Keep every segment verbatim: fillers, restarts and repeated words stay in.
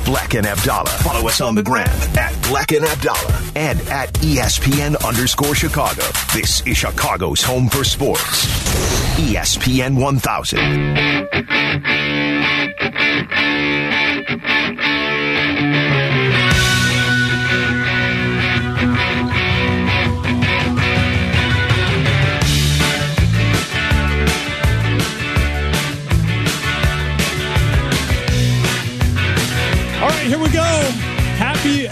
Black and Abdallah. Follow us on the gram at Black and Abdallah and at E S P N underscore Chicago. This is Chicago's home for sports. E S P N one thousand. All right, here we go. Happy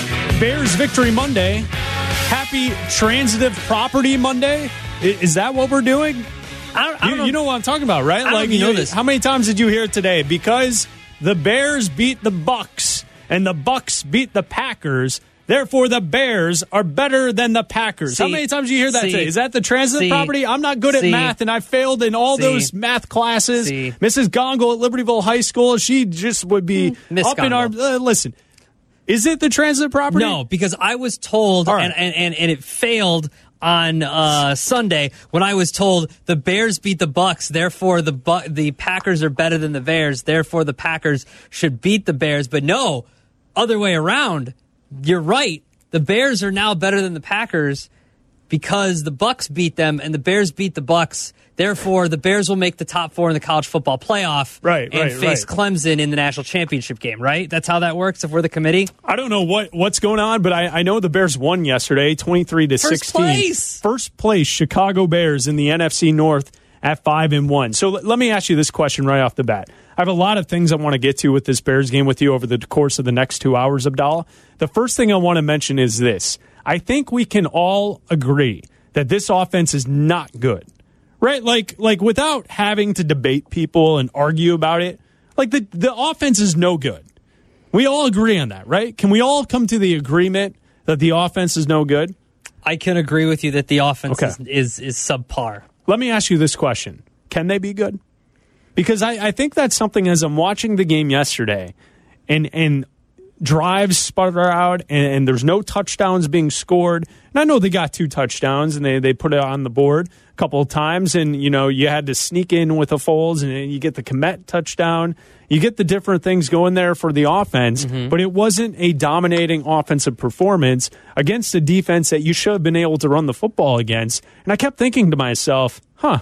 Bears Victory Monday. Happy Transitive Property Monday. Is that what we're doing? I don't, I don't you, know. you know what I'm talking about, right? I like, don't you know this. How many times did you hear it today? Because the Bears beat the Bucks, and the Bucks beat the Packers. Therefore, the Bears are better than the Packers. See, how many times did you hear that see, today? Is that the transitive see, property? I'm not good at see, math, and I failed in all see, those math classes. see. Missus Gongle at Libertyville High School, she just would be Miss up in Gongle. our... Uh, listen, is it the transitive property? No, because I was told, All right. and, and, and, and it failed on uh, Sunday when I was told the Bears beat the Bucks, therefore the Bu- the Packers are better than the Bears, therefore the Packers should beat the Bears. But no, other way around. You're right. The Bears are now better than the Packers because the Bucks beat them and the Bears beat the Bucks. Therefore, the Bears will make the top four in the college football playoff Right, and right, face right. Clemson in the national championship game, right? That's how that works if we're the committee? I don't know what, what's going on, but I, I know the Bears won yesterday, twenty-three to First sixteen. place. First place, Chicago Bears in the N F C North at five and one. So let, let me ask you this question right off the bat. I have a lot of things I want to get to with this Bears game with you over the course of the next two hours, Abdallah. The first thing I want to mention is this. I think we can all agree that this offense is not good. Right? Like, like without having to debate people and argue about it, like the, the offense is no good. We all agree on that, right? Can we all come to the agreement that the offense is no good? I can agree with you that the offense Okay. is, is is subpar. Let me ask you this question. Can they be good? Because I, I think that's something as I'm watching the game yesterday and and drives sputter out and, and there's no touchdowns being scored. And I know they got two touchdowns and they, they put it on the board a couple of times. And, you know, you had to sneak in with the Foles and you get the Kmet touchdown. You get the different things going there for the offense, mm-hmm. but it wasn't a dominating offensive performance against a defense that you should have been able to run the football against. And I kept thinking to myself, huh,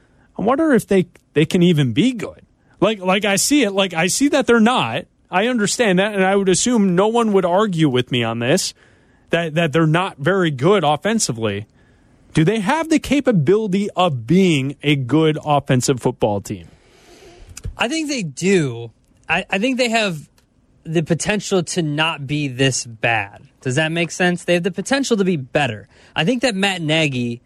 I wonder if they, they can even be good. Like, like I see it, like I see that they're not. I understand that, and I would assume no one would argue with me on this, that, that they're not very good offensively. Do they have the capability of being a good offensive football team? I think they do. I, I think they have the potential to not be this bad. Does that make sense? They have the potential to be better. I think that Matt Nagy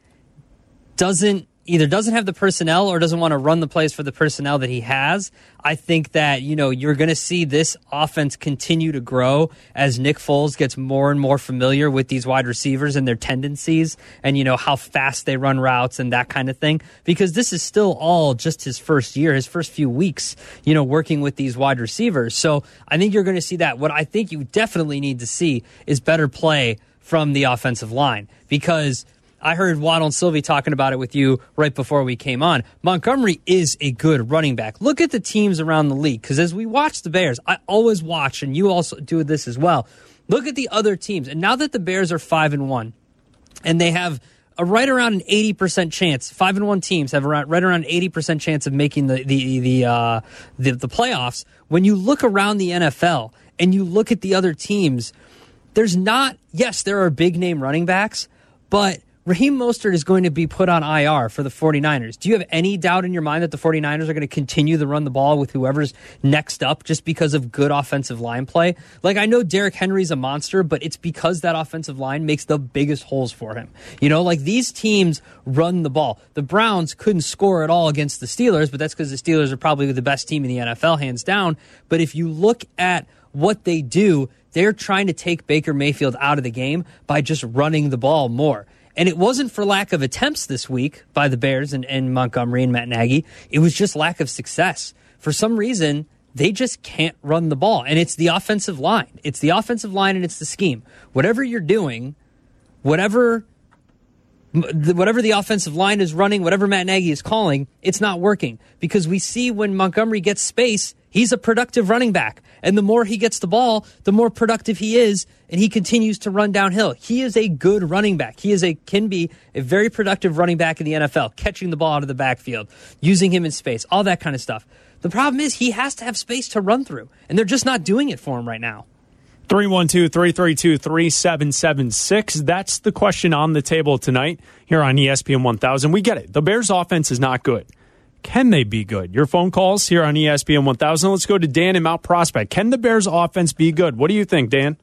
doesn't either doesn't have the personnel or doesn't want to run the plays for the personnel that he has. I think that, you know, you're going to see this offense continue to grow as Nick Foles gets more and more familiar with these wide receivers and their tendencies and, you know, how fast they run routes and that kind of thing, because this is still all just his first year, his first few weeks, you know, working with these wide receivers. So I think you're going to see that. What I think you definitely need to see is better play from the offensive line, because I heard Waddle and Sylvie talking about it with you right before we came on. Montgomery is a good running back. Look at the teams around the league, because as we watch the Bears, I always watch, and you also do this as well. Look at the other teams. And now that the Bears are five and one, and they have a right around an eighty percent chance, five and one teams have around, right around eighty percent chance of making the the the, uh, the the playoffs. When you look around the N F L and you look at the other teams, there's not, yes, there are big name running backs, but Raheem Mostert is going to be put on I R for the 49ers. Do you have any doubt in your mind that the 49ers are going to continue to run the ball with whoever's next up just because of good offensive line play? Like, I know Derrick Henry's a monster, but it's because that offensive line makes the biggest holes for him. You know, like, these teams run the ball. The Browns couldn't score at all against the Steelers, but that's because the Steelers are probably the best team in the N F L, hands down. But if you look at what they do, they're trying to take Baker Mayfield out of the game by just running the ball more. And it wasn't for lack of attempts this week by the Bears and, and Montgomery and Matt Nagy. It was just lack of success. For some reason, they just can't run the ball. And it's the offensive line. It's the offensive line and it's the scheme. Whatever you're doing, whatever whatever the offensive line is running, whatever Matt Nagy is calling, it's not working. Because we see when Montgomery gets space, He's a productive running back. And the more he gets the ball, the more productive he is, and he continues to run downhill. He is a good running back. He is a can be a very productive running back in the N F L, catching the ball out of the backfield, using him in space, all that kind of stuff. The problem is he has to have space to run through, and they're just not doing it for him right now. three one two, three three two, three seven seven six. That's the question on the table tonight here on E S P N one thousand. We get it. The Bears' offense is not good. Can they be good? Your phone calls here on E S P N one thousand. Let's go to Dan in Mount Prospect. Can the Bears' offense be good? What do you think, Dan?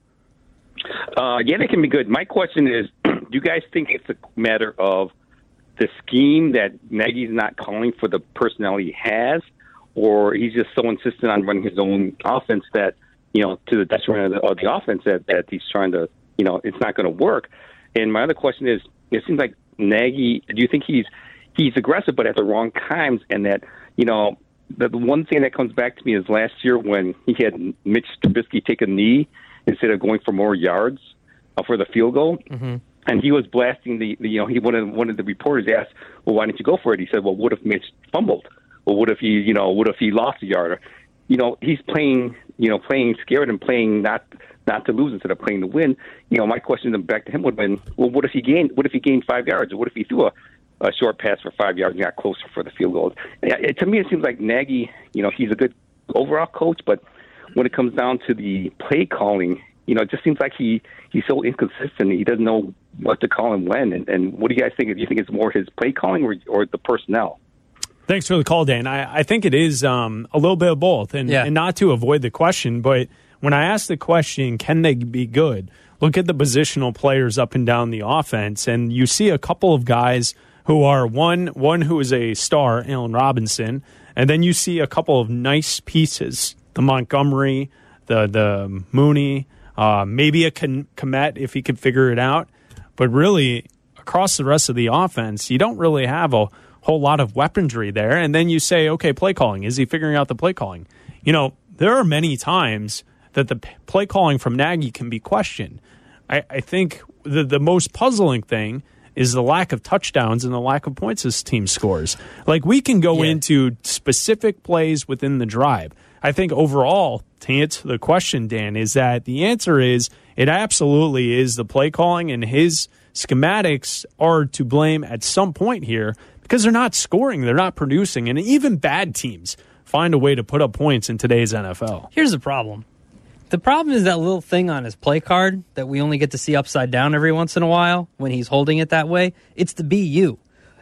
Uh, yeah, they can be good. My question is, do you guys think it's a matter of the scheme that Nagy's not calling for the personnel he has, or he's just so insistent on running his own offense that, you know, to the detriment of the, of the offense that, that he's trying to, you know, it's not going to work? And my other question is, it seems like Nagy, do you think he's he's aggressive but at the wrong times, and that, you know, the, the one thing that comes back to me is last year when he had Mitch Trubisky take a knee instead of going for more yards uh, for the field goal, mm-hmm. and he was blasting the, the, you know, he one of, one of the reporters asked, well, why didn't you go for it? He said, well, what if Mitch fumbled? Well, what if he, you know, what if he lost a yard? Or, you know, he's playing, you know, playing scared and playing not not to lose instead of playing to win. You know, my question back to him would have been, well, what if he gained, what if he gained five yards? Or what if he threw a, a short pass for five yards and got closer for the field goal? It, to me, it seems like Nagy, you know, he's a good overall coach, but when it comes down to the play calling, you know, it just seems like he, he's so inconsistent. He doesn't know what to call and when. And, and what do you guys think? Do you think it's more his play calling or, or the personnel? Thanks for the call, Dan. I, I think it is um, a little bit of both. And, yeah. and not to avoid the question, but when I ask the question, can they be good? Look at the positional players up and down the offense, and you see a couple of guys who are one one who is a star, Allen Robinson, and then you see a couple of nice pieces, the Montgomery, the the Mooney, uh, maybe a Kmet if he could figure it out. But really, across the rest of the offense, you don't really have a whole lot of weaponry there. And then you say, okay, play calling. Is he figuring out the play calling? You know, there are many times that the play calling from Nagy can be questioned. I, I think the, the most puzzling thing is the lack of touchdowns and the lack of points this team scores. Like, we can go yeah. into specific plays within the drive. I think overall, to answer the question, Dan, is that the answer is it absolutely is the play calling, and his schematics are to blame at some point here because they're not scoring, they're not producing, and even bad teams find a way to put up points in today's N F L. Here's the problem. The problem is that little thing on his play card that we only get to see upside down every once in a while when he's holding it that way. It's the B U.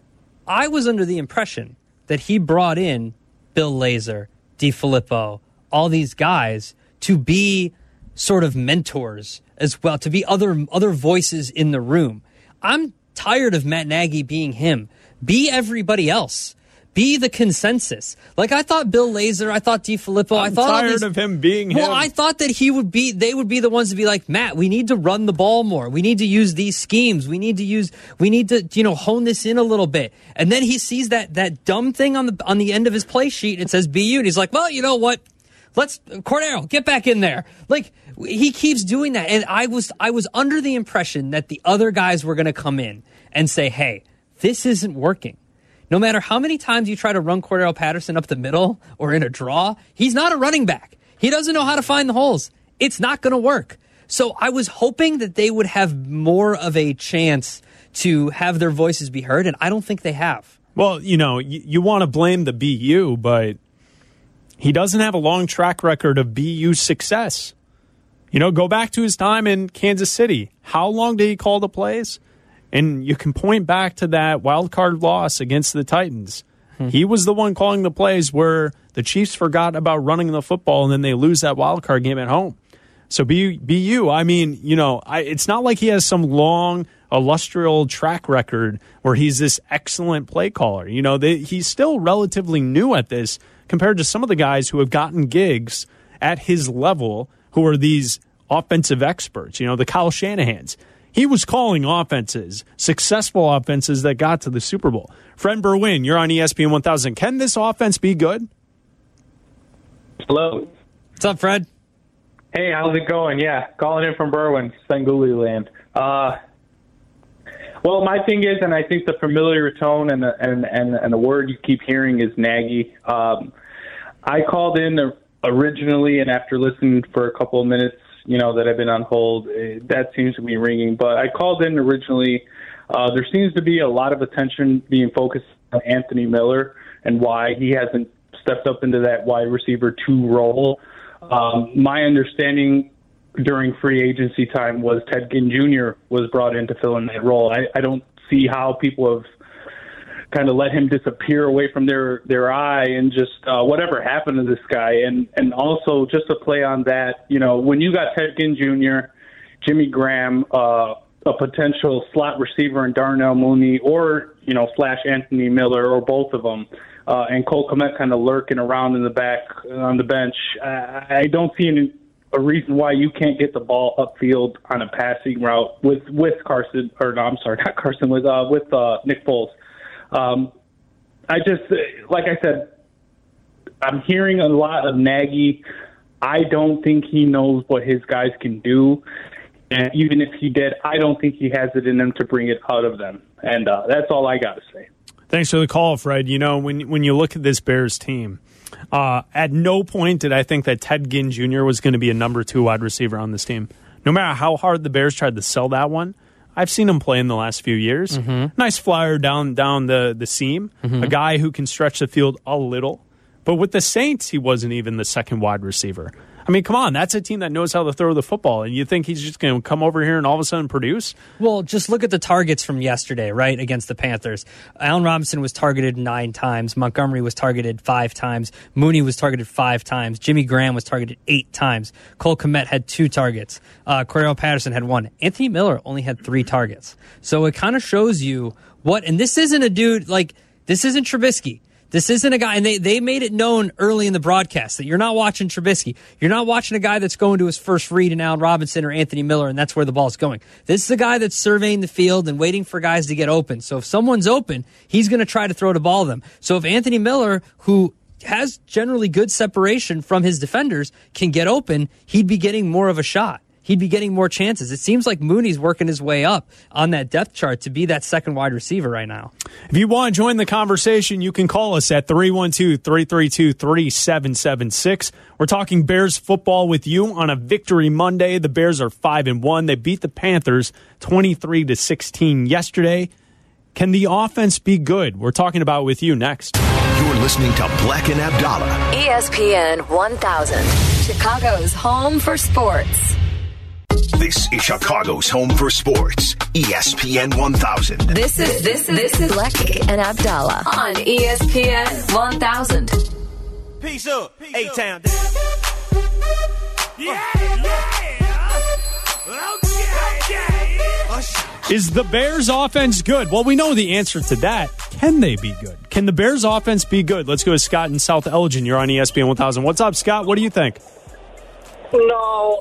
I was under the impression that he brought in Bill Lazor, DeFilippo, all these guys to be sort of mentors as well, to be other other voices in the room. I'm tired of Matt Nagy being him. Be everybody else. Be the consensus. Like, I thought Bill Lazor, I thought DeFilippo, I'm I thought tired these, of him being him. Well, I thought that he would be, they would be the ones to be like, Matt, we need to run the ball more. We need to use these schemes. We need to use, we need to, you know, hone this in a little bit. And then he sees that, that dumb thing on the, on the end of his play sheet. It says B U, and he's like, well, you know what? Let's, Cordero, get back in there. Like, he keeps doing that. And I was, I was under the impression that the other guys were going to come in and say, hey, this isn't working. No matter how many times you try to run Cordero Patterson up the middle or in a draw, he's not a running back. He doesn't know how to find the holes. It's not going to work. So I was hoping that they would have more of a chance to have their voices be heard, and I don't think they have. Well, you know, you, you want to blame the B U, but he doesn't have a long track record of B U success. You know, go back to his time in Kansas City. How long did he call the plays? And you can point back to that wild card loss against the Titans. Hmm. He was the one calling the plays where the Chiefs forgot about running the football, and then they lose that wild card game at home. So B U, I mean, you know, I, it's not like he has some long, illustrious track record where he's this excellent play caller. You know, they, he's still relatively new at this compared to some of the guys who have gotten gigs at his level who are these offensive experts, you know, the Kyle Shanahans. He was calling offenses, successful offenses that got to the Super Bowl. Fred Berwin, you're on E S P N one thousand. Can this offense be good? Hello. What's up, Fred? Hey, how's it going? Yeah, calling in from Berwyn, Spanguli land. Uh, well, my thing is, and I think the familiar tone and the, and, and, and the word you keep hearing is Nagy. Um, I called in the originally, and after listening for a couple of minutes, you know, that I've been on hold, it, that seems to be ringing. But I called in originally. Uh, there seems to be a lot of attention being focused on Anthony Miller and why he hasn't stepped up into that wide receiver two role. Um, my understanding during free agency time was Ted Ginn Junior was brought in to fill in that role. I, I don't see how people have kind of let him disappear away from their, their eye and just uh, whatever happened to this guy. And, and also just to play on that, you know, when you got Ted Ginn Junior, Jimmy Graham, uh, a potential slot receiver in Darnell Mooney or, you know, slash Anthony Miller or both of them, uh, and Cole Kmet kind of lurking around in the back on the bench, I, I don't see any, a reason why you can't get the ball upfield on a passing route with, with Carson, or no, I'm sorry, not Carson, with, uh, with uh, Nick Foles. Um, I just, like I said, I'm hearing a lot of Nagy. I don't think he knows what his guys can do. And even if he did, I don't think he has it in him to bring it out of them. And uh, that's all I got to say. Thanks for the call, Fred. You know, when when you look at this Bears team, uh, at no point did I think that Ted Ginn Junior was going to be a number two wide receiver on this team. No matter how hard the Bears tried to sell that one, I've seen him play in the last few years. Mm-hmm. Nice flyer down down the, the seam, mm-hmm. a guy who can stretch the field a little. But with the Saints, he wasn't even the second wide receiver. I mean, come on, that's a team that knows how to throw the football, and you think he's just going to come over here and all of a sudden produce? Well, just look at the targets from yesterday, right, against the Panthers. Allen Robinson was targeted nine times. Montgomery was targeted five times. Mooney was targeted five times. Jimmy Graham was targeted eight times. Cole Kmet had two targets. Uh, Cordell Patterson had one. Anthony Miller only had three targets. So it kind of shows you what, and this isn't a dude, like, this isn't Trubisky. This isn't a guy, and they, they made it known early in the broadcast that you're not watching Trubisky. You're not watching a guy that's going to his first read in Allen Robinson or Anthony Miller, and that's where the ball's going. This is a guy that's surveying the field and waiting for guys to get open. So if someone's open, he's going to try to throw the ball to them. So if Anthony Miller, who has generally good separation from his defenders, can get open, he'd be getting more of a shot. He'd be getting more chances. It seems like Mooney's working his way up on that depth chart to be that second wide receiver right now. If you want to join the conversation, you can call us at three one two, three three two, three seven seven six. We're talking Bears football with you on a Victory Monday. The Bears are five and one. They beat the Panthers twenty-three to sixteen yesterday. Can the offense be good? We're talking about with you next. You're listening to Black and Abdallah. E S P N one thousand, Chicago's home for sports. This is Chicago's home for sports. E S P N one thousand. This is this is this is Black and Abdallah on E S P N one thousand. Peace up, A-Town. Yeah, yeah. Okay. Is the Bears offense good? Well, we know the answer to that. Can they be good? Can the Bears offense be good? Let's go to Scott in South Elgin. You're on E S P N one thousand. What's up, Scott? What do you think? No.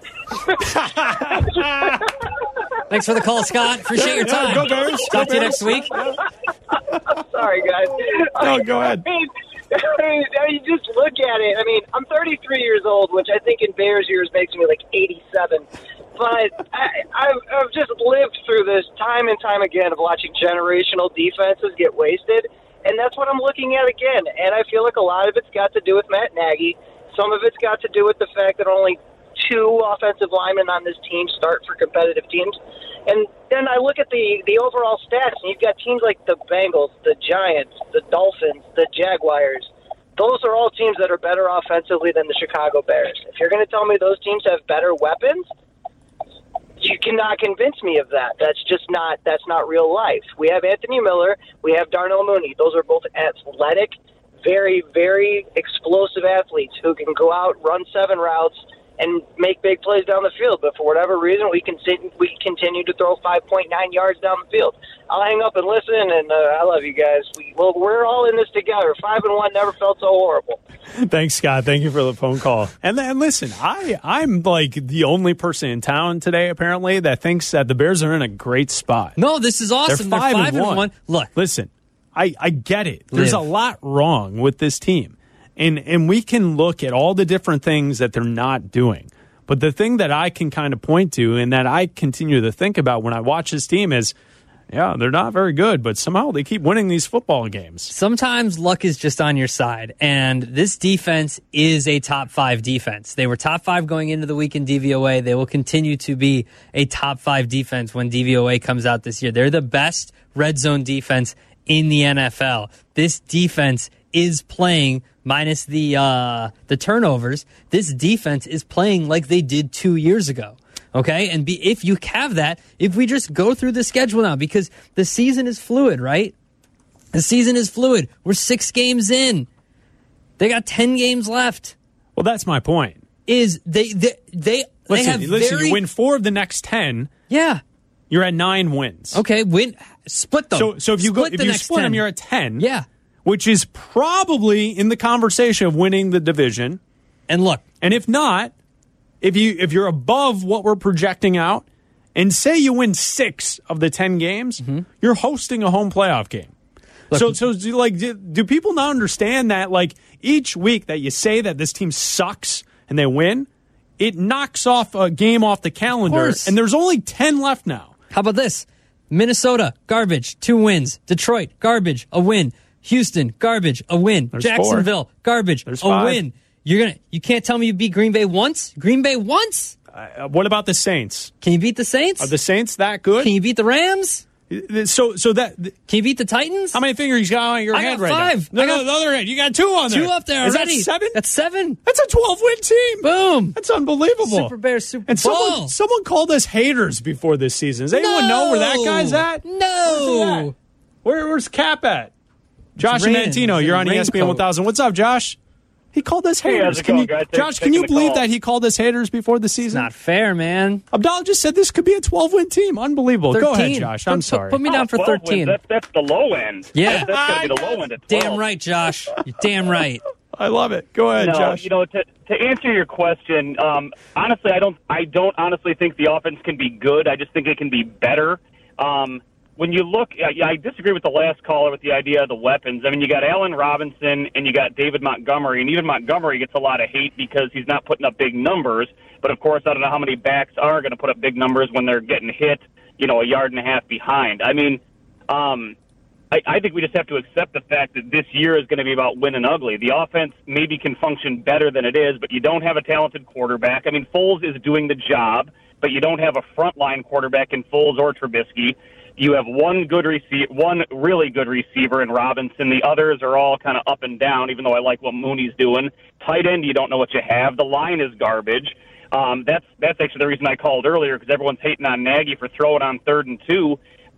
Thanks for the call, Scott. Appreciate your time. Yeah, go Bears. Talk Go to you Bears. next week. Sorry, guys. No, go ahead. I mean, I mean, just look at it. I mean, I'm thirty-three years old, which I think in Bears years makes me like eighty-seven. But I, I've, I've just lived through this time and time again of watching generational defenses get wasted, and that's what I'm looking at again. And I feel like a lot of it's got to do with Matt Nagy. Some of it's got to do with the fact that only two offensive linemen on this team start for competitive teams. And then I look at the, the overall stats, and you've got teams like the Bengals, the Giants, the Dolphins, the Jaguars. Those are all teams that are better offensively than the Chicago Bears. If you're going to tell me those teams have better weapons, you cannot convince me of that. That's just not that's not real life. We have Anthony Miller. We have Darnell Mooney. Those are both athletic, very, very explosive athletes who can go out, run seven routes, and make big plays down the field. But for whatever reason, we can we continue to throw five point nine yards down the field. I'll hang up and listen, and uh, I love you guys. We, well, we're all in this together. Five and one never felt so horrible. Thanks, Scott. Thank you for the phone call. And then listen, I, I'm like the only person in town today, apparently, that thinks that the Bears are in a great spot. No, this is awesome. They're five, They're five and, and one. one. Look. Listen, I, I get it. There's Live. a lot wrong with this team. And and we can look at all the different things that they're not doing. But the thing that I can kind of point to and that I continue to think about when I watch this team is Yeah, they're not very good, but somehow they keep winning these football games. Sometimes luck is just on your side, and this defense is a top five defense. They were top five going into the week in D V O A. They will continue to be a top five defense when D V O A comes out this year. They're the best red zone defense in the N F L. This defense is playing, minus the uh, the turnovers, this defense is playing like they did two years ago. Okay, and be, if you have that, if we just go through the schedule now, because the season is fluid, right? The season is fluid. We're six games in. They got ten games left. Well, that's my point. Is they they they, listen, they have listen, very, you win four of the next ten. Yeah, you're at nine wins. Okay, win split them. So so if you split go if the you next split ten. them, you're at ten. Yeah, which is probably in the conversation of winning the division. And look, and if not. If you if you're above what we're projecting out, and say you win six of the ten games, mm-hmm. you're hosting a home playoff game. Look, so so do, like do, do people not understand that like each week that you say that this team sucks and they win, it knocks off a game off the calendar, and there's only ten left now. How about this? Minnesota, garbage, two wins. Detroit, garbage, a win. Houston, garbage, a win. There's Jacksonville, four. garbage, there's a five. win. You're gonna. You can't tell me you beat Green Bay once. Green Bay once. Uh, what about the Saints? Can you beat the Saints? Are the Saints that good? Can you beat the Rams? So, so that can you beat the Titans? How many fingers you got on your I head got right five. now? No, I got no, the other end. You got two on there. Two up there Is already. that seven? That's seven. That's a twelve-win team. Boom. That's unbelievable. Super Bears, Super and Bowl. Someone, someone called us haters before this season. Does anyone no. know where that guy's at? No. At? Where, where's Cap at? Josh Mantino, you're on E S P N one thousand. What's up, Josh? He called us haters. Hey, how's it can going, you, guys? Josh, Thanks can you for taking the believe call. that he called us haters before the season? Not fair, man. Abdallah just said this could be a twelve-win team. Unbelievable. thirteen. Go ahead, Josh. I'm put, sorry. Put, put me down Oh, for twelve thirteen. Wins. That's, that's the low end. Yeah. That's, that's going to be the low end at twelve. Damn right, Josh. You're damn right. I love it. Go ahead, no, Josh. You know, to, to answer your question, um, honestly, I don't. I don't honestly think the offense can be good. I just think it can be better. Um, when you look, I, I disagree with the last caller with the idea of the weapons. I mean, you got Allen Robinson and you got David Montgomery, and even Montgomery gets a lot of hate because he's not putting up big numbers. But of course, I don't know how many backs are going to put up big numbers when they're getting hit, you know, a yard and a half behind. I mean, um, I, I think we just have to accept the fact that this year is going to be about winning ugly. The offense maybe can function better than it is, but you don't have a talented quarterback. I mean, Foles is doing the job, but you don't have a frontline quarterback in Foles or Trubisky. You have one good receiver, one really good receiver in Robinson. The others are all kind of up and down, even though I like what Mooney's doing. Tight end, you don't know what you have. The line is garbage. Um, that's that's actually the reason I called earlier, because everyone's hating on Nagy for throwing on third and two.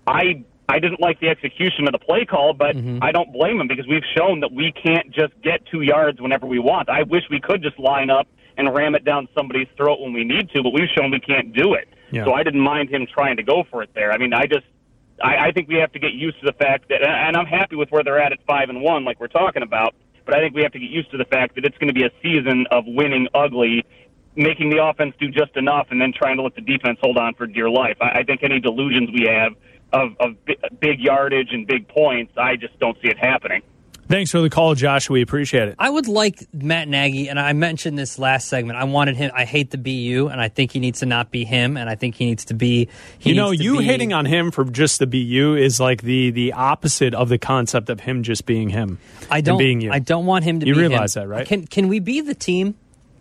I I didn't like the execution of the play call, but mm-hmm. I don't blame him, because we've shown that we can't just get two yards whenever we want. I wish we could just line up and ram it down somebody's throat when we need to, but we've shown we can't do it. Yeah. So I didn't mind him trying to go for it there. I mean, I just I, I think we have to get used to the fact that, and I'm happy with where they're at at five and one, like we're talking about, but I think we have to get used to the fact that it's going to be a season of winning ugly, making the offense do just enough, and then trying to let the defense hold on for dear life. I, I think any delusions we have of, of big yardage and big points, I just don't see it happening. Thanks for the call, Josh. We appreciate it. I would like Matt Nagy, and I mentioned this last segment. I wanted him. I hate the B U, and I think he needs to not be him, and I think he needs to be. He you know, needs to you be, hating on him for just the B U is like the the opposite of the concept of him just being him. I don't. Being you. I don't want him to. You be realize him. that, right? Can Can we be the team?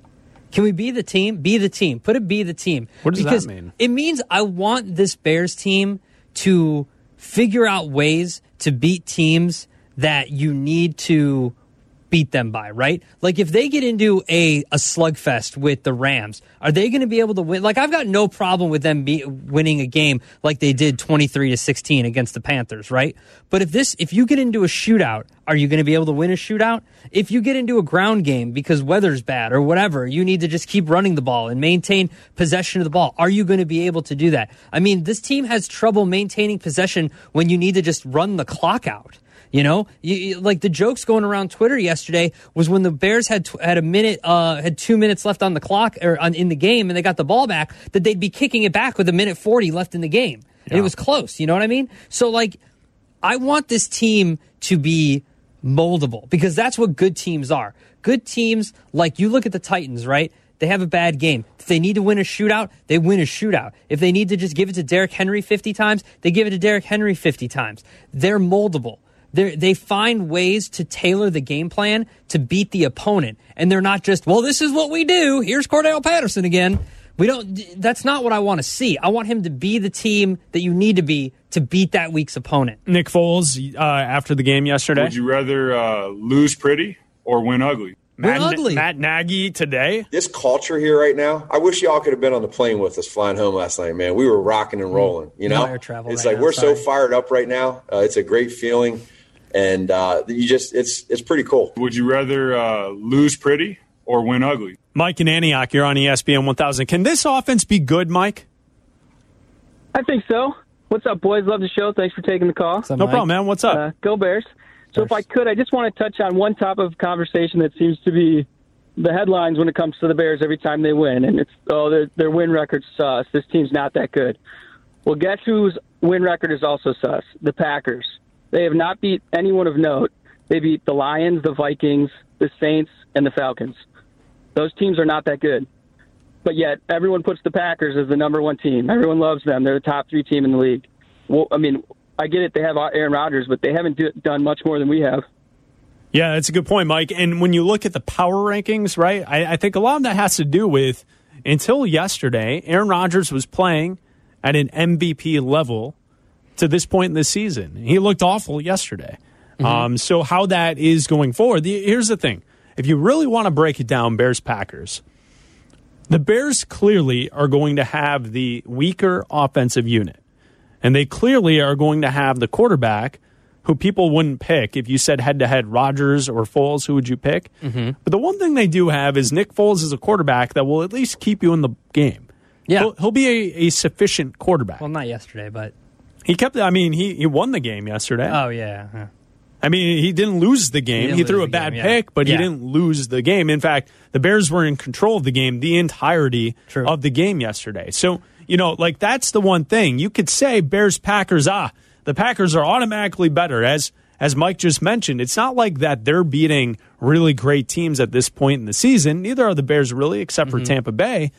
Can we be the team? Be the team. Put it. Be the team. What does because that mean? It means I want this Bears team to figure out ways to beat teams that you need to beat them by, right? Like if they get into a, a slugfest with the Rams, are they going to be able to win? Like I've got no problem with them be, winning a game like they did twenty-three to sixteen against the Panthers, right? But if this, if you get into a shootout, are you going to be able to win a shootout? If you get into a ground game because weather's bad or whatever, you need to just keep running the ball and maintain possession of the ball. Are you going to be able to do that? I mean, this team has trouble maintaining possession when you need to just run the clock out. You know, you, you, like the jokes going around Twitter yesterday was when the Bears had tw- had a minute, uh, had two minutes left on the clock or on, in the game, and they got the ball back, that they'd be kicking it back with a minute forty left in the game, and yeah. it was close. You know what I mean? So, like, I want this team to be moldable because that's what good teams are. Good teams, like you look at the Titans, right? they have a bad game. If they need to win a shootout, they win a shootout. If they need to just give it to Derrick Henry fifty times, they give it to Derrick Henry fifty times. They're moldable. They're, they find ways to tailor the game plan to beat the opponent. And they're not just, well, this is what we do. Here's Cordell Patterson again. We don't. That's not what I want to see. I want him to be the team that you need to be to beat that week's opponent. Nick Foles, uh, after the game yesterday. Would you rather uh, lose pretty or win ugly? Matt, We're ugly. Matt Nagy today. This culture here right now, I wish y'all could have been on the plane with us flying home last night, man. We were rocking and rolling, you know? No air travel it's right like now, we're sorry. so fired up right now. Uh, it's a great feeling, and uh, you just it's it's pretty cool. Would you rather uh, lose pretty or win ugly? Mike in Antioch, you're on E S P N one thousand. Can this offense be good, Mike? I think so. What's up, boys? Love the show. Thanks for taking the call. What's up, No Mike? problem, man. What's up? Uh, go Bears. So if I could, I just want to touch on one topic of conversation that seems to be the headlines when it comes to the Bears every time they win, and it's, oh, their, their win record's sus. This team's not that good. Well, guess whose win record is also sus? The Packers. They have not beat anyone of note. They beat the Lions, the Vikings, the Saints, and the Falcons. Those teams are not that good. But yet, everyone puts the Packers as the number one team. Everyone loves them. They're the top three team in the league. Well, I mean, I get it. They have Aaron Rodgers, but they haven't do, done much more than we have. Yeah, that's a good point, Mike. And when you look at the power rankings, right, I, I think a lot of that has to do with, until yesterday, Aaron Rodgers was playing at an M V P level to this point in the season. He looked awful yesterday. Mm-hmm. Um, so how that is going forward, the, here's the thing. If you really want to break it down, Bears-Packers, the Bears clearly are going to have the weaker offensive unit. And they clearly are going to have the quarterback who people wouldn't pick. If you said head-to-head Rodgers or Foles, who would you pick? Mm-hmm. But the one thing they do have is Nick Foles is a quarterback that will at least keep you in the game. Yeah. He'll, he'll be a, a sufficient quarterback. Well, not yesterday, but. He kept, I mean, he, he won the game yesterday. Oh, yeah. Huh. I mean, he didn't lose the game. He, He, threw a the bad game, yeah. pick, but Yeah. he didn't lose the game. In fact, the Bears were in control of the game the entirety True. of the game yesterday. So, you know, like that's the one thing. You could say Bears-Packers, ah, the Packers are automatically better. As as Mike just mentioned, it's not like that they're beating really great teams at this point in the season. Neither are the Bears really, except for Mm-hmm. Tampa Bay.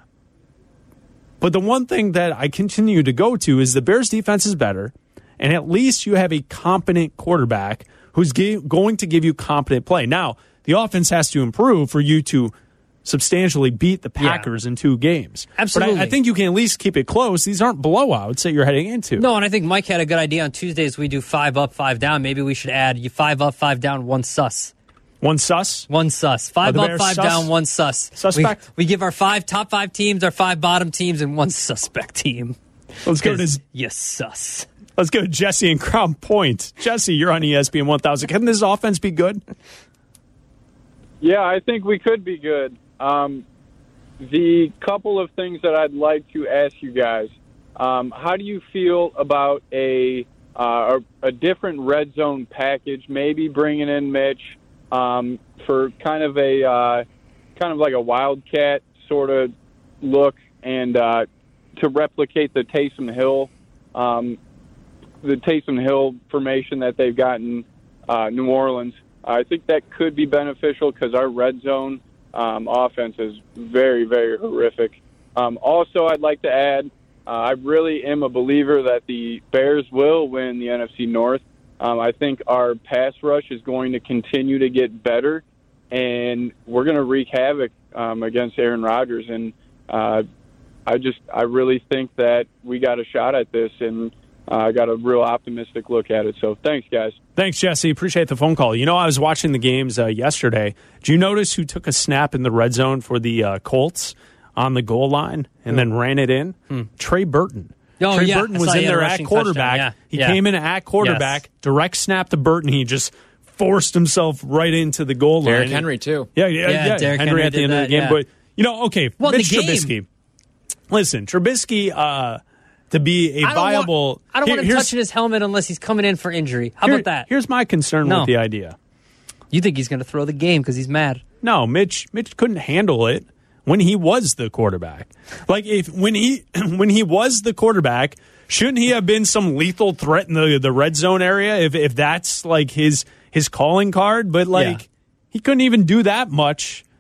But the one thing that I continue to go to is the Bears' defense is better, and at least you have a competent quarterback who's ga- going to give you competent play. Now, the offense has to improve for you to substantially beat the Packers Yeah. in two games. Absolutely. But I, I think you can at least keep it close. These aren't blowouts that you're heading into. No, and I think Mike had a good idea on Tuesdays. We do five up, five down. Maybe we should add you five up, five down, one sus. One sus? One sus. Five the up, Bears five sus? down, one sus. Suspect? We, we give our five top five teams, our five bottom teams, and one suspect team. Let's go to Yes, sus. Let's go to Jesse in Crown Point. Jesse, you're on E S P N one thousand. Can this offense be good? Yeah, I think we could be good. Um, the couple of things that I'd like to ask you guys, um, how do you feel about a, uh, a a different red zone package, maybe bringing in Mitch um, for kind of a uh, kind of like a wildcat sort of look, and uh, to replicate the Taysom Hill um, the Taysom Hill formation that they've got in uh, New Orleans. I think that could be beneficial because our red zone um, offense is very, very horrific. Um, also, I'd like to add, uh, I really am a believer that the Bears will win the N F C North. Um, I think our pass rush is going to continue to get better, and we're going to wreak havoc um, against Aaron Rodgers. And uh, I just, I really think that we got a shot at this, and uh, I got a real optimistic look at it. So thanks, guys. Thanks, Jesse. Appreciate the phone call. You know, I was watching the games uh, yesterday. Did you notice who took a snap in the red zone for the uh, Colts on the goal line and Who? then ran it in? Hmm. Trey Burton. Oh, Trey yeah. Burton I was saw in he had a there at rushing quarterback. touchdown. Yeah. He Yeah. came in at quarterback, Yes. direct snap to Burton. He just forced himself right into the goal line. Derrick Henry, too. Yeah, yeah, Yeah, yeah. Derrick Henry, Henry at the did end of the that, game. yeah. But, you know, okay, Won Mitch the game. Trubisky. Listen, Trubisky, uh, to be a I don't viable... Want, I don't Here- want him here's- touching his helmet unless he's coming in for injury. How here- about that? Here's my concern No. with the idea. You think he's going to throw the game because he's mad? No, Mitch Mitch couldn't handle it when he was the quarterback. Like if when he when he was the quarterback, shouldn't he have been some lethal threat in the the red zone area if if that's like his his calling card? But like Yeah. he couldn't even do that much.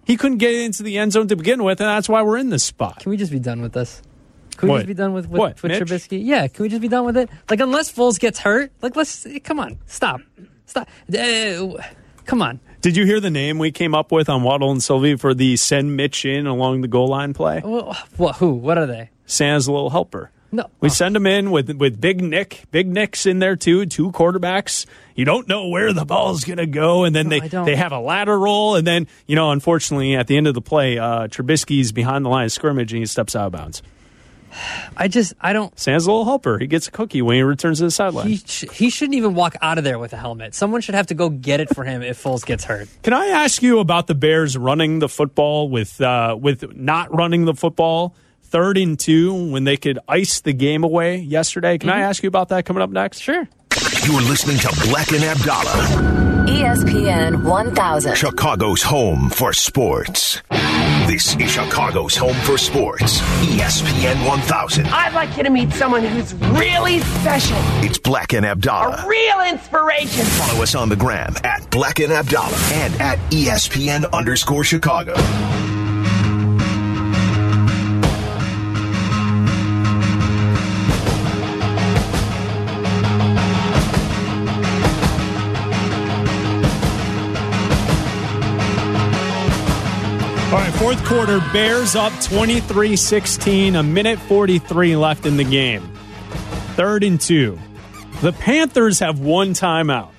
He couldn't get into the end zone to begin with, and that's why we're in this spot. Can we just be done with this? Can we What? just be done with, with, What, with Mitch? Trubisky? Yeah, can we just be done with it? Like, unless Foles gets hurt, like, let's, come on, stop. Stop. Uh, come on. Did you hear the name we came up with on Waddle and Sylvie for the send Mitch in along the goal line play? What, who? What are they? Santa's little helper. No. We send him in with with Big Nick. Big Nick's in there too, two quarterbacks. You don't know where the ball's going to go, and then No, they, I don't. they have a ladder roll, and then, you know, unfortunately, at the end of the play, uh, Trubisky's behind the line of scrimmage, and he steps out of bounds. I just, I don't. Santa's little helper. He gets a cookie when he returns to the sideline. He, sh- he shouldn't even walk out of there with a helmet. Someone should have to go get it for him if Foles gets hurt. Can I ask you about the Bears running the football with uh, with not running the football? Third and two when they could ice the game away yesterday. Can Mm-hmm. I ask you about that coming up next? Sure. You're listening to Black and Abdallah, E S P N one thousand. Chicago's home for sports. This is Chicago's home for sports. E S P N one thousand. I'd like you to meet someone who's really special. It's Black and Abdallah. A real inspiration. Follow us on the gram at Black and Abdallah and at E S P N underscore Chicago. All right, fourth quarter, Bears up twenty-three sixteen, a minute forty-three left in the game. Third and two. The Panthers have one timeout.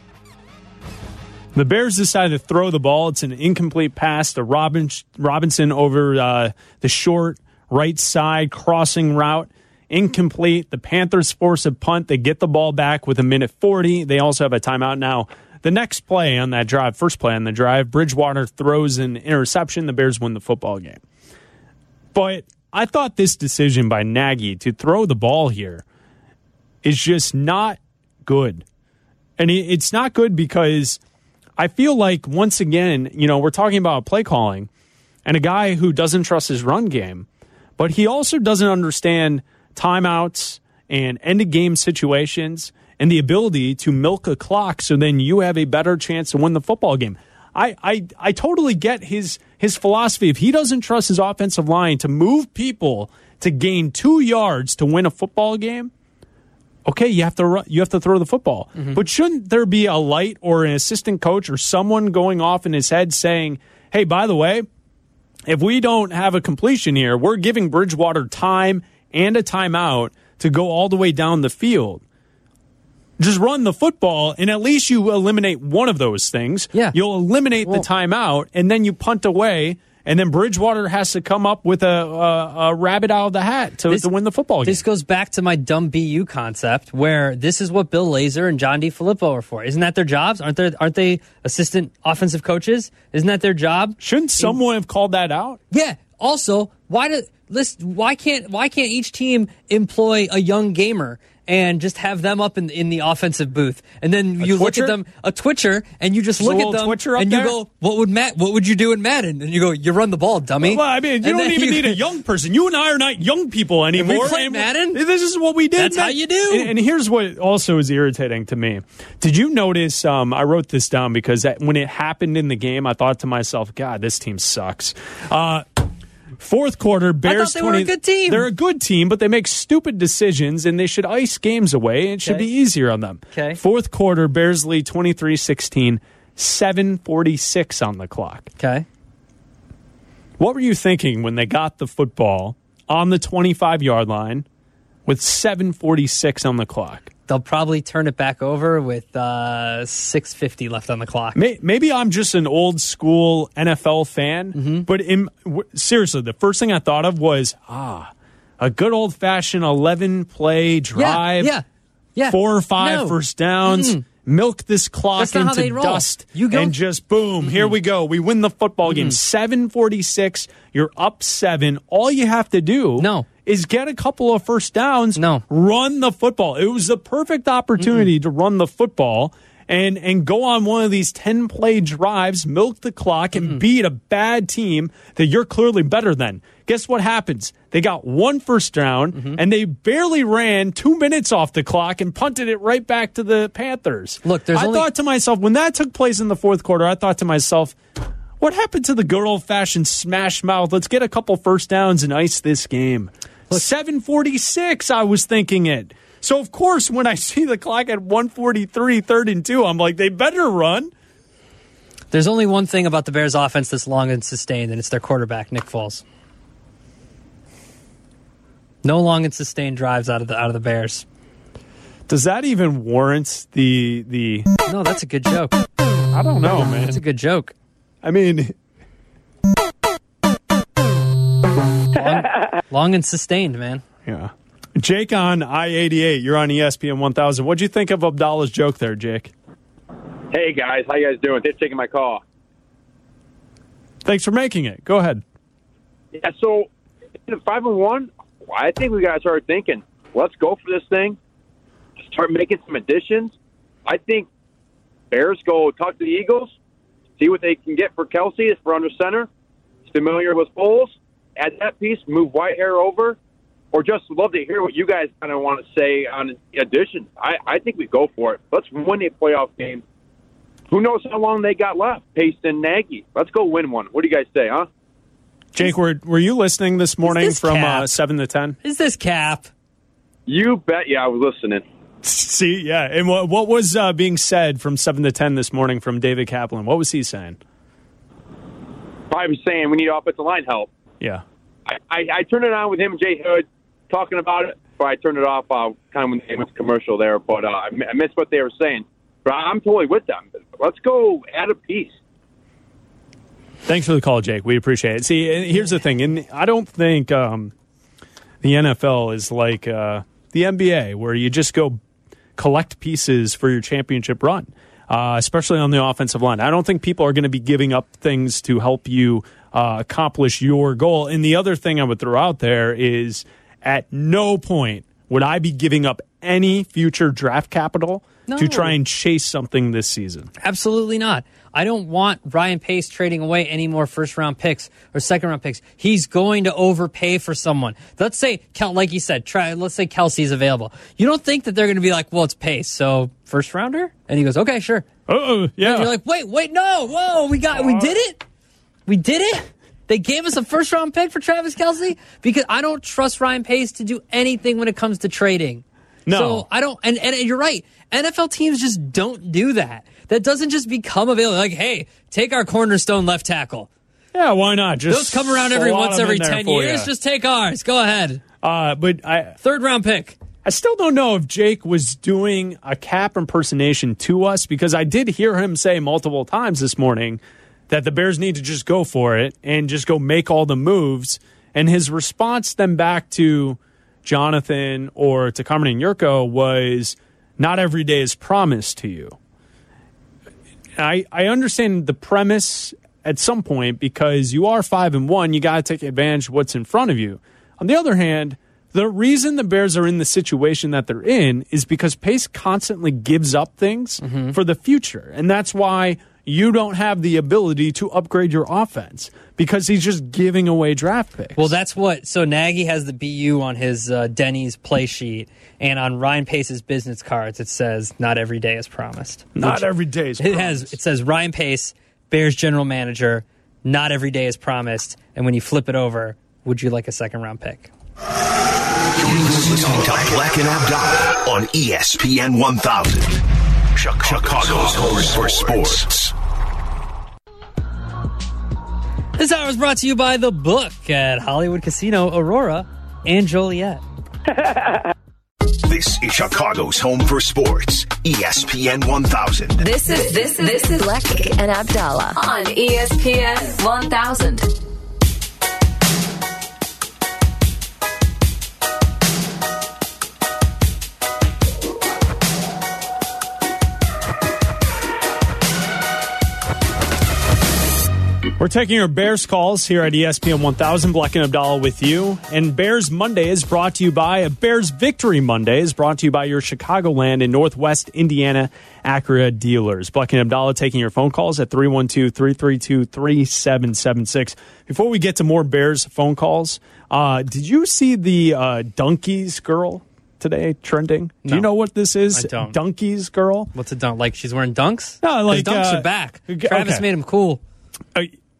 The Bears decide to throw the ball. It's an incomplete pass to Robin, Robinson over uh, the short right side crossing route. Incomplete. The Panthers force a punt. They get the ball back with a minute forty. They also have a timeout now. The next play on that drive, first play on the drive, Bridgewater throws an interception. The Bears win the football game. But I thought this decision by Nagy to throw the ball here is just not good. And it's not good because I feel like, once again, you know, we're talking about play calling and a guy who doesn't trust his run game, but he also doesn't understand timeouts and end-of-game situations and the ability to milk a clock so then you have a better chance to win the football game. I, I, I totally get his his philosophy. If he doesn't trust his offensive line to move people to gain two yards to win a football game, okay, you have to run, you have to throw the football. Mm-hmm. But shouldn't there be a light or an assistant coach or someone going off in his head saying, hey, by the way, if we don't have a completion here, we're giving Bridgewater time and a timeout to go all the way down the field. Just run the football, and at least you eliminate one of those things. Yeah. You'll eliminate Well, the timeout, and then you punt away, and then Bridgewater has to come up with a, a, a rabbit out of the hat to, This- to win the football game. This goes back to my dumb B U concept, where this is what Bill Lazor and John DeFilippo are for. Isn't that their jobs? Aren't they? Aren't they assistant offensive coaches? Isn't that their job? Shouldn't someone have called that out? Yeah. Also, why do listen? Why can't why can't each team employ a young gamer and just have them up in in the offensive booth, and then A you look twitcher? at them, a twitcher, and you just There's a look at little them, twitcher up and you there? go, "What would Matt? What would you do in Madden?" And you go, "You run the ball, dummy." Well, I mean, you And don't then even you- need a young person. You and I are not young people anymore. play And Madden? This is what we did. That's how man. you do. And, and here's what also is irritating to me. Did you notice? Um, I wrote this down because that, when it happened in the game, I thought to myself, "God, this team sucks." Uh, Fourth quarter, Bears. they were a good team. They're a good team, but they make stupid decisions, and they should ice games away. It should Okay. be easier on them. Okay. Fourth quarter, Bears lead twenty-three sixteen, seven forty-six on the clock. Okay. What were you thinking when they got the football on the twenty-five-yard line with seven forty-six on the clock? They'll probably turn it back over with uh, six fifty left on the clock. May- Maybe I'm just an old school N F L fan, Mm-hmm. but in, w- seriously, the first thing I thought of was, ah, a good old fashioned eleven play drive, Yeah, yeah. four or five No. first downs. Mm-mm. Milk this clock That's not how into they roll. dust You go- and just boom, here we go. We win the football game. seven forty-six, you're up seven. All you have to do No. is get a couple of first downs, No. run the football. It was the perfect opportunity to run the football and, and go on one of these ten-play drives, milk the clock, and beat a bad team that you're clearly better than. Guess what happens? They got one first down, and they barely ran two minutes off the clock and punted it right back to the Panthers. Look, there's I only- thought to myself, when that took place in the fourth quarter, I thought to myself, What happened to the good old-fashioned smash mouth? Let's get a couple first downs and ice this game. seven forty-six, I was thinking it. So, of course, when I see the clock at one forty-three, third and two, I'm like, they better run. There's only one thing about the Bears' offense that's long and sustained, and it's their quarterback, Nick Foles. No long and sustained drives out of the out of the Bears. Does that even warrant the the? No, that's a good joke. I don't know, man. That's a good joke. I mean, long, long and sustained, man. Yeah. Jake on I eighty-eight. You're on E S P N one thousand. What'd you think of Abdallah's joke there, Jake? Hey, guys. How you guys doing? Thanks for taking my call. Thanks for making it. Go ahead. Yeah, so five and one, I think we got to start thinking, let's go for this thing. Start making some additions. I think Bears go talk to the Eagles, see what they can get for Kelsey for under center. He's familiar with Foles. Add that piece, move Whitehair over, or just love to hear what you guys kind of want to say on additions. I, I think we go for it. Let's win a playoff game. Who knows how long they got left? Pace and Nagy. Let's go win one. What do you guys say, huh? Jake, were were you listening this morning this from uh, seven to ten? Is this Cap? You bet. Yeah, I was listening. See, yeah. And what, what was uh, being said from seven to ten this morning from David Kaplan? What was he saying? Probably saying we need offensive line help. Yeah. I, I, I turned it on with him and Jay Hood talking about it, but I turned it off uh, kind of when they went to commercial there. But uh, I, I missed what they were saying. But I'm totally with them. Let's go add a piece. Thanks for the call, Jake. We appreciate it. See, here's the thing. And I don't think um, the N F L is like uh, the N B A, where you just go collect pieces for your championship run, uh, especially on the offensive line. I don't think people are going to be giving up things to help you uh, accomplish your goal. And the other thing I would throw out there is at no point would I be giving up any future draft capital no. to try and chase something this season. Absolutely not. I don't want Ryan Pace trading away any more first-round picks or second-round picks. He's going to overpay for someone. Let's say, like you said, try. Let's say Kelsey's available. You don't think that they're going to be like, well, it's Pace, so first-rounder? And he goes, okay, sure. Oh, yeah. And you're like, wait, wait, no, whoa, we got, we did it? We did it? They gave us a first-round pick for Travis Kelce? Because I don't trust Ryan Pace to do anything when it comes to trading. No. So I don't, and, and you're right. N F L teams just don't do that. That doesn't just become available. Like, hey, take our cornerstone left tackle. Yeah, why not? Just those come around every once every ten years. You. Just take ours. Go ahead. Uh, but I third round pick. I still don't know if Jake was doing a Cap impersonation to us, because I did hear him say multiple times this morning that the Bears need to just go for it and just go make all the moves. And his response then back to Jonathan or to Carmen and Yurko was, not every day is promised to you. I, I understand the premise at some point, because you are five and one, you got to take advantage of what's in front of you. On the other hand, the reason the Bears are in the situation that they're in is because Pace constantly gives up things mm-hmm. for the future. And that's why you don't have the ability to upgrade your offense, because he's just giving away draft picks. Well, that's what. So Nagy has the B U on his uh, Denny's play sheet, and on Ryan Pace's business cards it says, "Not every day is promised." Not Which, every day is it promised. has. It says Ryan Pace, Bears general manager. Not every day is promised. And when you flip it over, would you like a second round pick? You're listening to Black and Abdallah on E S P N one thousand. Chicago's home for sports. This hour is brought to you by The Book at Hollywood Casino, Aurora, and Joliet. This is Chicago's home for sports. E S P N one thousand. This is this is this is Black and Abdallah on E S P N one thousand. We're taking your Bears calls here at E S P N one thousand. Black and Abdallah with you. And Bears Monday is brought to you by a Bears Victory Monday is brought to you by your Chicagoland and Northwest Indiana Acura dealers. Black and Abdallah taking your phone calls at three one two, three three two, three seven seven six. Before we get to more Bears phone calls, uh, did you see the uh, Donkeys girl today trending? Do no, you know what this is? I don't. Donkeys girl? What's a dunk? Like she's wearing dunks? No, like His dunks uh, are back. Travis okay. made him cool. Uh,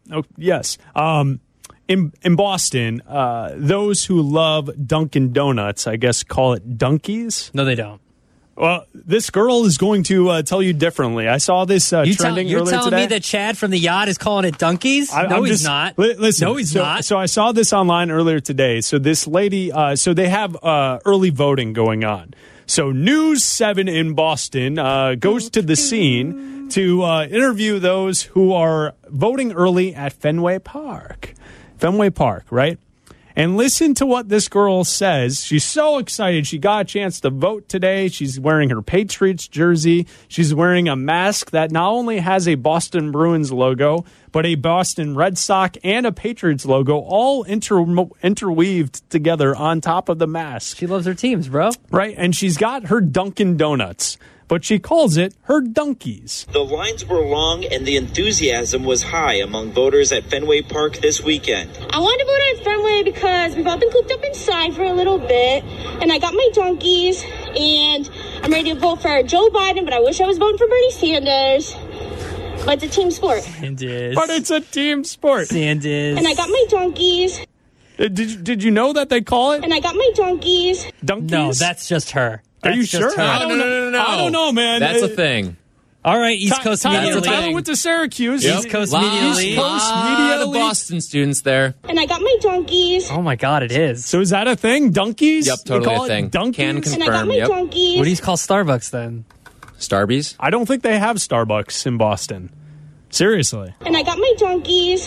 Oh, yes. Um, in in Boston, uh, those who love Dunkin' Donuts, I guess, call it Dunkies. No, they don't. Well, this girl is going to uh, tell you differently. I saw this uh, You tell, trending you're earlier telling today. me that Chad from the yacht is calling it donkeys? I, no, I'm he's just- not. li- listen, no, he's so, not. So I saw this online earlier today. So this lady, uh, so they have uh, early voting going on. So News seven in Boston uh, goes to the scene to uh, interview those who are voting early at Fenway Park. Fenway Park, right? And listen to what this girl says. She's so excited. She got a chance to vote today. She's wearing her Patriots jersey. She's wearing a mask that not only has a Boston Bruins logo, but a Boston Red Sox and a Patriots logo all inter- interweaved together on top of the mask. She loves her teams, bro. Right? And she's got her Dunkin' Donuts, but she calls it her Dunkies. The lines were long and the enthusiasm was high among voters at Fenway Park this weekend. I wanted to vote at Fenway because we've all been cooped up inside for a little bit, and I got my donkeys, and I'm ready to vote for Joe Biden, but I wish I was voting for Bernie Sanders. But it's a team sport. Sanders. But it's a team sport. Sanders. And I got my donkeys. Uh, Did you, did you know that they call it And I got my donkeys. Donkeys? No, that's just her. Are That's you just sure? her. I don't No, no, know. no, no, no. I don't know, man. That's Uh, a thing. All right, East Ty- Coast Tyler, Media League. Tyler went to Syracuse. East Coast Lot, Media League. Coast lot Media of League. Boston students there. And I got my donkeys. Oh my God, it is. So is that a thing? Donkeys? Yep, They totally call a it thing. Donkeys? Can And I got confirm. my Yep. donkeys. What do you call Starbucks then? Starbies. I don't think they have Starbucks in Boston. Seriously. And I got my donkeys.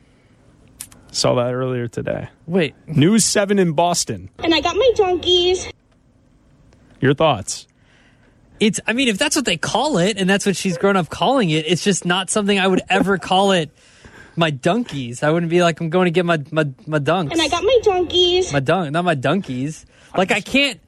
Saw that earlier today. Wait. News seven in Boston. And I got my donkeys. Your thoughts? It's. I mean, if that's what they call it, and that's what she's grown up calling it, it's just not something I would ever call it. My donkeys. I wouldn't be like, I'm going to get my my my dunks. And I got my donkeys. my dunk, not my donkeys. Like I can't.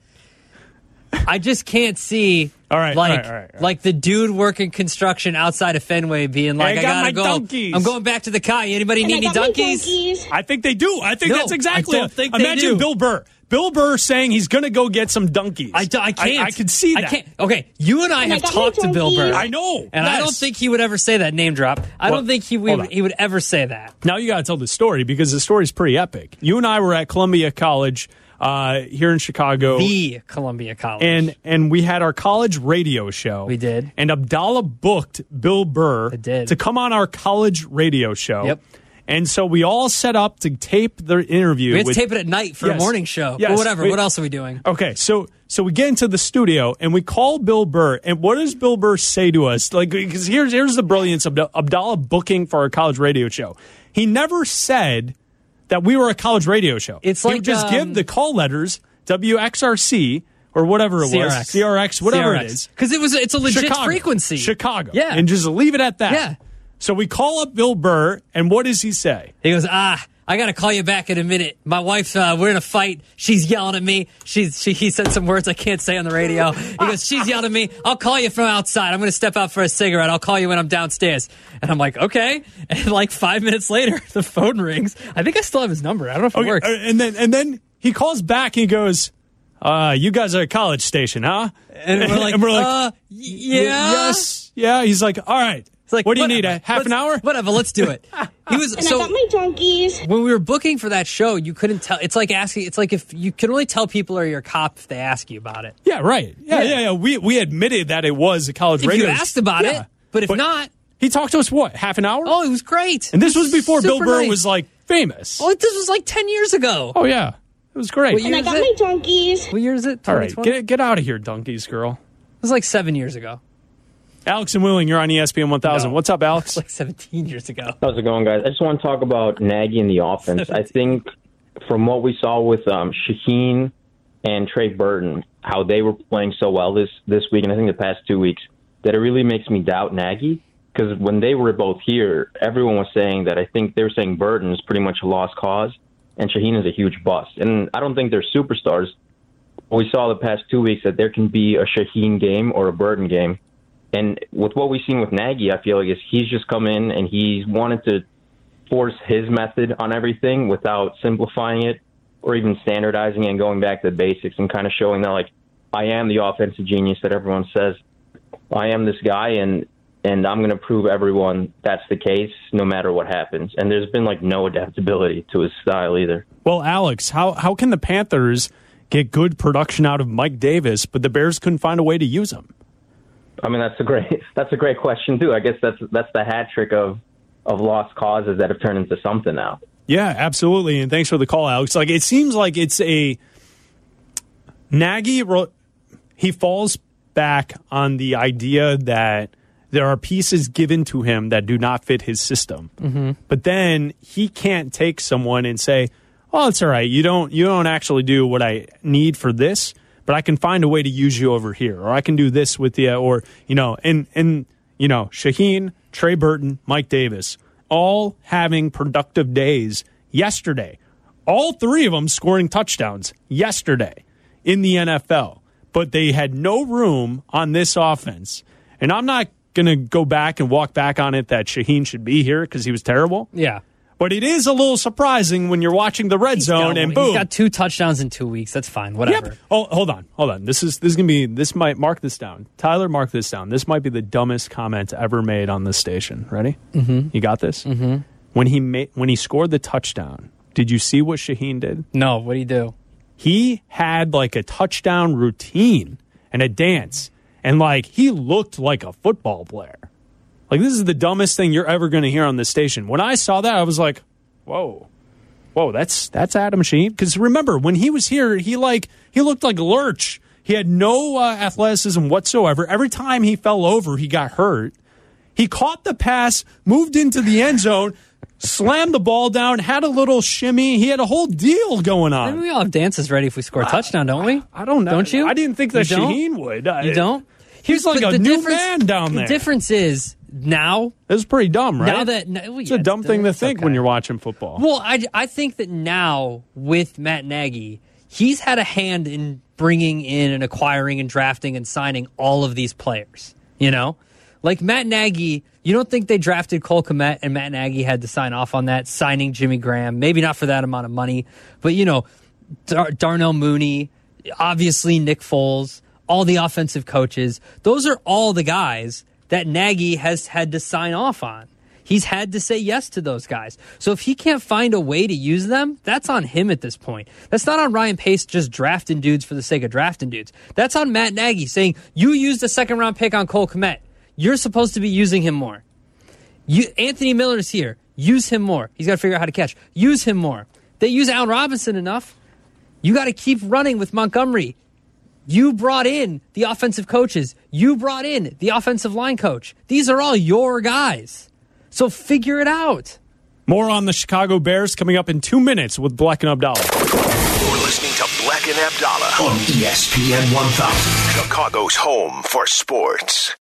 I just can't see. All right, like all right, all right, all right. like the dude working construction outside of Fenway being like, I I, got gotta my go. donkeys. I'm going back to the car. Anybody And need I any got my donkeys? donkeys. I think they do. I think No, that's exactly I don't it. think they Imagine do. Bill Burr. Bill Burr saying he's going to go get some donkeys. I, do- I can't. I, I could see that. I can't. Okay, you and I And I have got my talked to Bill Burr. donkeys. I know. And I Yes. don't think he would ever say that name drop. I Well, don't think he hold on. would, he would ever say that. Now you got to tell the story because the story's pretty epic. You and I were at Columbia College uh, here in Chicago. The Columbia College. And and we had our college radio show. We did. And Abdallah booked Bill Burr did. to come on our college radio show. Yep. And so we all set up to tape the interview. we had to with- tape it at night for a Yes. morning show. Yes. But whatever. We- What else are we doing? Okay, so so we get into the studio and we call Bill Burr, and what does Bill Burr say to us? Like, because here's here's the brilliance of Abdallah booking for our college radio show. He never said that we were a college radio show. It's he like, would just um, give the call letters W X R C or whatever it C R was, X. C R X, whatever it is, Because it was it's a legit Chicago. frequency. Chicago, Yeah. and just leave it at that. Yeah. So we call up Bill Burr, and what does he say? He goes, ah, I got to call you back in a minute. My wife, uh, we're in a fight. She's yelling at me. She's she, He said some words I can't say on the radio. He goes, she's yelling at me. I'll call you from outside. I'm going to step out for a cigarette. I'll call you when I'm downstairs. And I'm like, okay. And like five minutes later, the phone rings. I think I still have his number. I don't know if it Okay, works. uh, and then and then he calls back and he goes, uh, you guys are a college station, huh? And we're like, uh, yeah. Yes. Yeah. He's like, all right. It's like, what do you whatever. need? A half Let's- an hour? Whatever. Let's do it. He was And so. I got my donkeys. When we were booking for that show, you couldn't tell. It's like asking. It's like if you can only tell people are your cop if they ask you about it. Yeah, right. Yeah, Yeah. yeah, yeah. We we admitted that it was a college If radio. you asked about Yeah. it, but if not, he talked to us what half an hour? oh, it was great. and this was before Bill Super Burr nice. was like famous. Oh, this was like ten years ago. Oh yeah, it was great. What And I year got is my it? donkeys. What year is it? All right, twenty twenty? get get out of here, donkeys, girl. It was like seven years ago. Alex and Wheeling, you're on E S P N one thousand. No. What's up, Alex? Like seventeen years ago. How's it going, guys? I just want to talk about Nagy and the offense. I think from what we saw with um, Shaheen and Trey Burton, how they were playing so well this, this week, and I think the past two weeks, that it really makes me doubt Nagy. Because when they were both here, everyone was saying that I think they were saying Burton is pretty much a lost cause, and Shaheen is a huge bust. And I don't think they're superstars. We saw the past two weeks that there can be a Shaheen game or a Burton game. And with what we've seen with Nagy, I feel like is he's just come in and he's wanted to force his method on everything without simplifying it or even standardizing it and going back to the basics and kind of showing that, like, I am the offensive genius that everyone says. I am this guy, and and I'm going to prove everyone that's the case no matter what happens. And there's been like no adaptability to his style either. Well, Alex, how how can the Panthers get good production out of Mike Davis, but the Bears couldn't find a way to use him? I mean, that's a great that's a great question too. I guess that's that's the hat trick of of lost causes that have turned into something now. Yeah, absolutely. And thanks for the call, Alex. Like, it seems like it's a Nagy. He falls back on the idea that there are pieces given to him that do not fit his system. Mm-hmm. But then he can't take someone and say, "Oh, it's all right. You don't you don't actually do what I need for this, but I can find a way to use you over here, or I can do this with you," or you know, and and you know, Shaheen, Trey Burton, Mike Davis, all having productive days yesterday. All three of them scoring touchdowns yesterday in the N F L, but they had no room on this offense. And I'm not going to go back and walk back on it that Shaheen should be here because he was terrible. Yeah. But it is a little surprising when you're watching the red He's zone got, and boom. He's got two touchdowns in two weeks. That's fine. Whatever. Yep. Oh, hold on. Hold on. This is this is going to be, this might, mark this down. Tyler, mark this down. This might be the dumbest comment ever made on this station. Ready? Mm-hmm. You got this? Mm-hmm. When he made, when he scored the touchdown, did you see what Shaheen did? No. What did he do? He had like a touchdown routine and a dance, and like he looked like a football player. Like, this is the dumbest thing you're ever going to hear on this station. When I saw that, I was like, whoa, whoa, that's that's Adam Shaheen. Because remember, when he was here, he like he looked like a lurch. He had no uh, athleticism whatsoever. Every time he fell over, he got hurt. He caught the pass, moved into the end zone, slammed the ball down, had a little shimmy. He had a whole deal going on. Maybe we all have dances ready if we score a touchdown, don't we? I don't know. Don't you? I didn't think that You don't? Shaheen would. I, You don't? He's like a the new difference- man down there. The difference is now. It was pretty dumb, right? Now that no, It's yeah, a dumb thing to it's think okay. when you're watching football. Well, I, I think that now with Matt Nagy, he's had a hand in bringing in and acquiring and drafting and signing all of these players. You know? Like Matt Nagy, you don't think they drafted Cole Kmet and Matt Nagy had to sign off on that, signing Jimmy Graham, maybe not for that amount of money, but, you know, Dar- Darnell Mooney, obviously Nick Foles, all the offensive coaches. Those are all the guys that Nagy has had to sign off on. He's had to say yes to those guys. So if he can't find a way to use them, that's on him at this point. That's not on Ryan Pace just drafting dudes for the sake of drafting dudes. That's on Matt Nagy saying, you used a second-round pick on Cole Kmet. You're supposed to be using him more. You, Anthony Miller's here. Use him more. He's got to figure out how to catch. Use him more. They use Allen Robinson enough. You got to keep running with Montgomery. You brought in the offensive coaches. You brought in the offensive line coach. These are all your guys. So figure it out. More on the Chicago Bears coming up in two minutes with Black and Abdallah. You're listening to Black and Abdallah on E S P N one thousand, Chicago's home for sports.